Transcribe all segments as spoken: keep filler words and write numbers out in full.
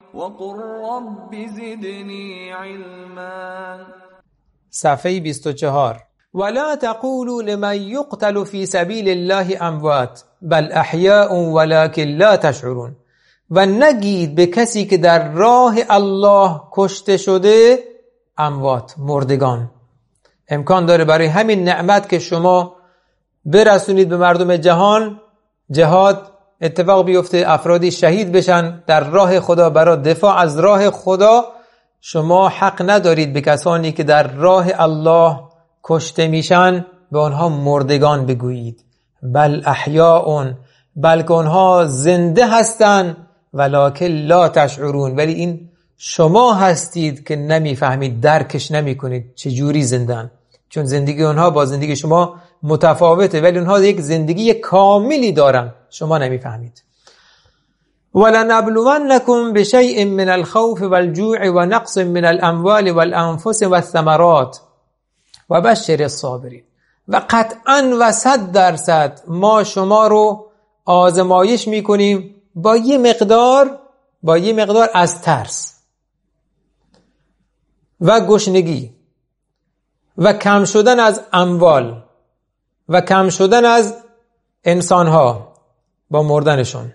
وقل رب زدني علما. صفحه بیست و چهار. ولا تقولوا لمن يقتل في سبيل الله اموات بل احیاء ولكن لا تشعرون. و نگید به کسی که در راه الله کشته شده اموات، مردگان. امکان داره برای همین نعمت که شما برسونید به مردم جهان، جهاد اتفاق بیفته، افرادی شهید بشن در راه خدا برای دفاع از راه خدا، شما حق ندارید به کسانی که در راه الله کشته میشن به آنها مردگان بگویید. بل احیاء، بلکه آنها زنده هستن، ولکن لا تشعرون، ولی این شما هستید که نمیفهمید، درکش نمی کنید چجوری زندن، چون زندگی اونها با زندگی شما متفاوته، ولی اونها یک زندگی کاملی دارن، شما نمیفهمید. ولنبلونکم بشیء من الخوف والجوع ونقص من الاموال والانفس والثمرات وبشر الصابرین. و قطعاً و صد درصد ما شما رو آزمایش میکنیم با یه مقدار با یه مقدار از ترس و گشنگی و کم شدن از اموال و کم شدن از انسانها با مردنشون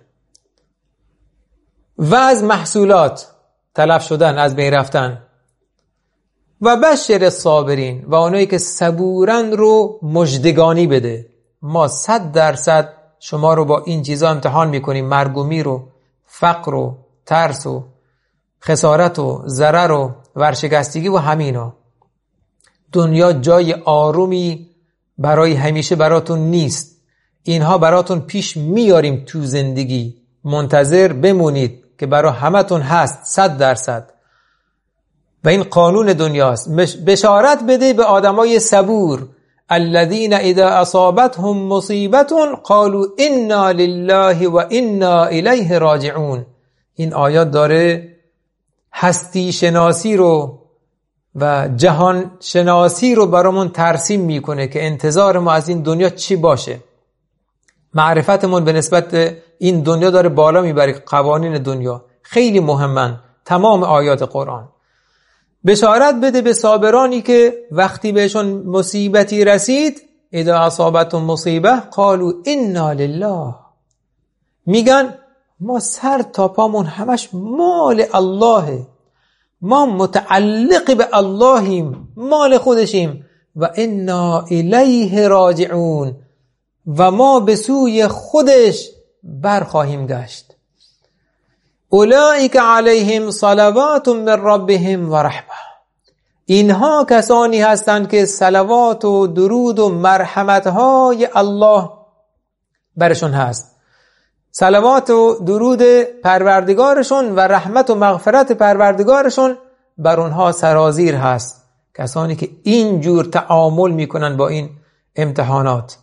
و از محصولات تلف شدن، از بین رفتن. و بشر الصابرین، و اونایی که صبورن رو مژدگانی بده. ما صد درصد شما رو با این چیزا امتحان میکنیم، مرگ و میر و فقر و ترس و خسارت و ضرر و ورشکستگی و همینا. دنیا جای آرومی برای همیشه براتون نیست. اینها براتون پیش میاریم تو زندگی، منتظر بمونید که برای همتون هست صد درصد. و این قانون دنیاست. بشارت بده به آدمای صبور، الذين اذا اصابتهم مصیبت قالوا انا لله و انا الیه راجعون. این آیات داره هستی شناسی رو و جهان شناسی رو برامون ترسیم میکنه که انتظار ما از این دنیا چی باشه. معرفتمون به نسبت این دنیا داره بالا میبره. قوانین دنیا خیلی مهمن، تمام آیات قرآن. بشارت بده به صابرانی که وقتی بهشون مصیبتی رسید، اذا اصابتهم مصیبه قالوا انا لله، میگن ما سر تا پامون همش مال اللهه، ما متعلق به اللهیم، مال خودشیم، و انا الیه راجعون، و ما به سوی خودش برخواهیم گشت. اولئک علیهم صلوات من ربهم و رحمه. اینها کسانی هستند که صلوات و درود و مرحمتهای الله برشون هست. صلوات و درود پروردگارشون و رحمت و مغفرت پروردگارشون بر اونها سرازیر هست. کسانی که اینجور تعامل میکنن با این امتحانات.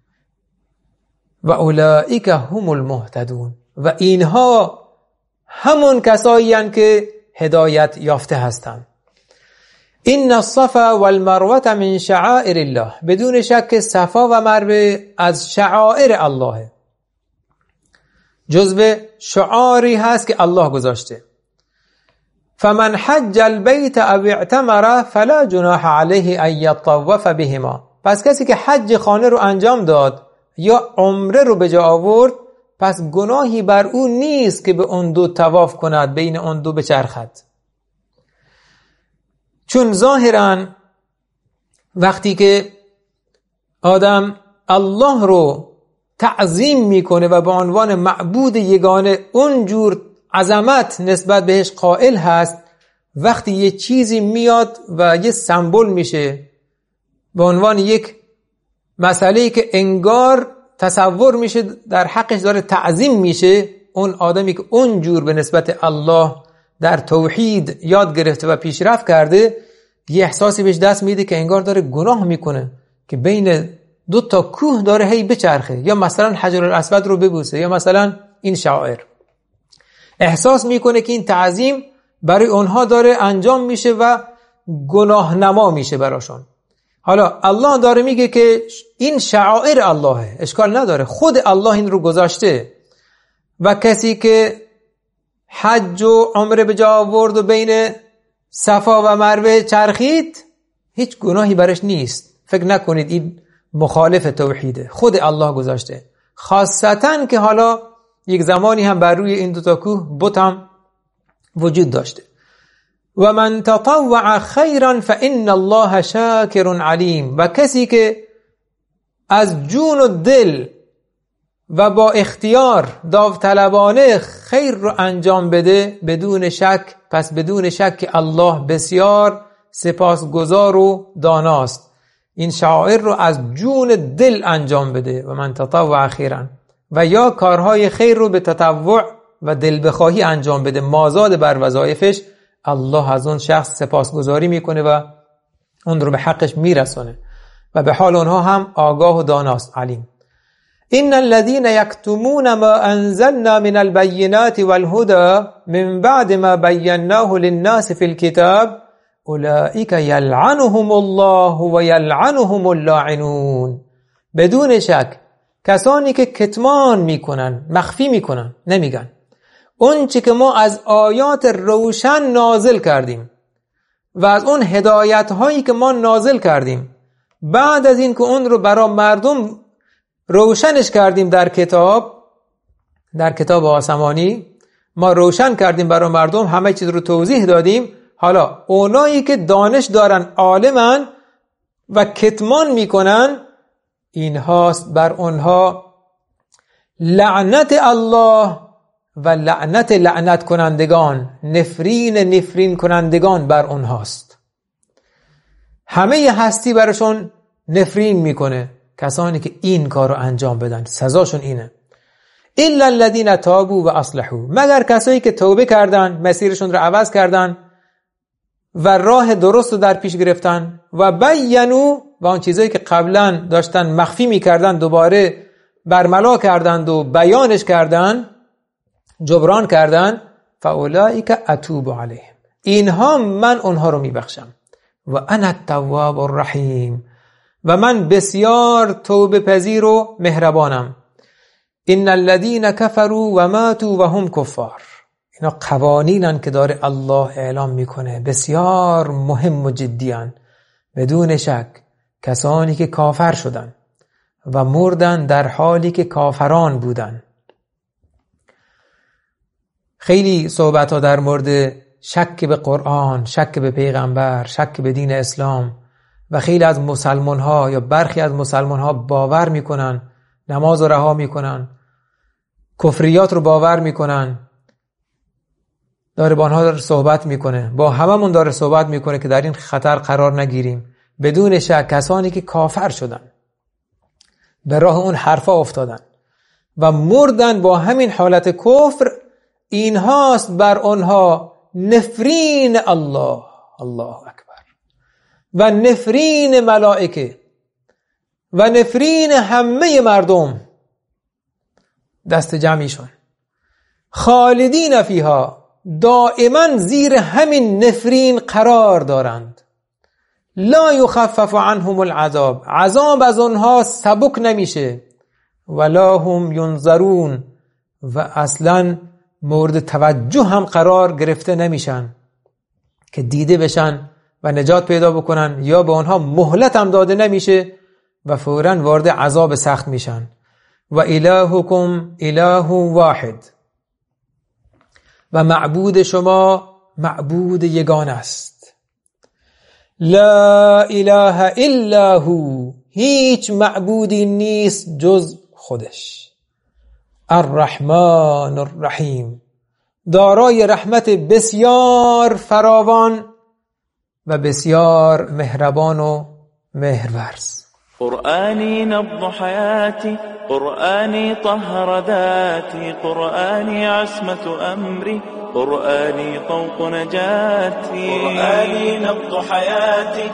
و اولئک هم المهتدون، و اینها همون کسایی هستند که هدایت یافته هستند. این الصفا والمروه من شعائر الله، بدون شک صفا و مروه از شعائر الله، جزو شعاری هست که الله گذاشته. فمن حج البیت او اعتمر فلا جناح علیه ان یطوف بهما. پس کسی که حج خانه رو انجام داد یا عمره رو به جا آورد، پس گناهی بر او نیست که به اون دو طواف کند، بین اون دو بچرخد. چون ظاهراً وقتی که آدم الله رو تعظیم میکنه و به عنوان معبود یگانه اونجور عظمت نسبت بهش قائل هست، وقتی یه چیزی میاد و یه سمبل میشه به عنوان یک مسئله‌ای که انگار تصور میشه در حقش داره تعظیم میشه، اون آدمی که اونجور به نسبت الله در توحید یاد گرفته و پیشرفت کرده، یه احساسی بهش دست میده که انگار داره گناه میکنه که بین دو تا کوه داره هی بچرخه، یا مثلا حجر الاسود رو ببوسه، یا مثلا این شعائر. احساس میکنه که این تعظیم برای اونها داره انجام میشه و گناه نما میشه براشون. حالا الله داره میگه که این شعائر اللهه، اشکال نداره، خود الله این رو گذاشته، و کسی که حج و عمره به جا آورد و بین صفا و مروه چرخید، هیچ گناهی برش نیست. فکر نکنید این مخالف توحیده، خود الله گذاشته. خاصتا که حالا یک زمانی هم بر روی این دوتا کوه بت هم وجود داشته. و من تطوع خیرا فان الله شاکر علیم. و کسی که از جون و دل و با اختیار داوطلبانه خیر رو انجام بده، بدون شک، پس بدون شک که الله بسیار سپاسگزار و داناست. این شعائر رو از جون دل انجام بده. و من تطوع خیرا، و یا کارهای خیر رو به تطوع و دل بخواهی انجام بده، مازاد بر وظایفش، الله از اون شخص سپاسگزاری میکنه و اون رو به حقش میرسونه و به حال اونها هم آگاه و داناست، علیم. ان الذين يكتمون ما انزلنا من البينات والهدى من بعد ما بيناه للناس في الكتاب اولئك يلعنهم الله ويلعنهم اللاعنون. بدون شک کسانی که کتمان میکنن، مخفی میکنن، نمیگن اون چی که ما از آیات روشن نازل کردیم و از اون هدایت هایی که ما نازل کردیم، بعد از این که اون رو برای مردم روشنش کردیم در کتاب، در کتاب آسمانی ما روشن کردیم برای مردم، همه چیز رو توضیح دادیم، حالا اونایی که دانش دارن، عالمن و کتمان میکنن، این هاست بر اونها لعنت الله و لعنت لعنت کنندگان، نفرین نفرین کنندگان بر اونهاست. همه هستی برشون نفرین میکنه کسانی که این کار رو انجام بدن، سزاشون اینه. الا الذين تابوا و اصلحوا، مگر کسایی که توبه کردن، مسیرشون رو عوض کردن و راه درست رو در پیش گرفتن، و بینوا، و اون چیزایی که قبلا داشتن مخفی میکردن دوباره برملا کردند و بیانش کردن، جبران کردن، فاولئک اتوب علیهم، اینها من اونها رو میبخشم. و انا التواب الرحیم، و من بسیار توبه پذیر و مهربانم. ان الذين كفروا و ماتوا و هم کفار، اینا قوانینن که داره الله اعلام میکنه، بسیار مهم و جدیان. بدون شک کسانی که کافر شدن و مردن در حالی که کافران بودن. خیلی صحبت ها در مورد شک به قرآن، شک به پیغمبر، شک به دین اسلام، و خیلی از مسلمان ها یا برخی از مسلمان ها باور میکنن، نماز رو رها میکنن، کفریات رو باور میکنن. داره با آنها داره صحبت میکنه، با هممون داره صحبت میکنه که در این خطر قرار نگیریم. بدون شک کسانی که کافر شدن، به راه اون حرفا افتادن و مردن با همین حالت کفر، این هاست بر آنها نفرین الله، الله اکبر، و نفرین ملائکه و نفرین همه مردم، دست جمعیشون، خالدین فیها، دائما زیر همین نفرین قرار دارند. لا یخفف عنهم العذاب، عذاب از آنها سبک نمیشه. ولا هم ینظرون، و اصلا مورد توجه هم قرار گرفته نمیشن که دیده بشن و نجات پیدا بکنن، یا به آنها مهلت هم داده نمیشه و فوراً وارد عذاب سخت میشن. و الهکم اله واحد، و معبود شما معبود یگانه است. لا اله الا هو، هیچ معبودی نیست جز خودش. الرحمن الرحیم، دارای رحمت بسیار فراوان و بسیار مهربان و مهرورز. قرآني نبض حياتي، قرآني طهر ذاتي، قرآني عصمة أمري، قرآني طوق نجاتي، قرآني نبض حياتي.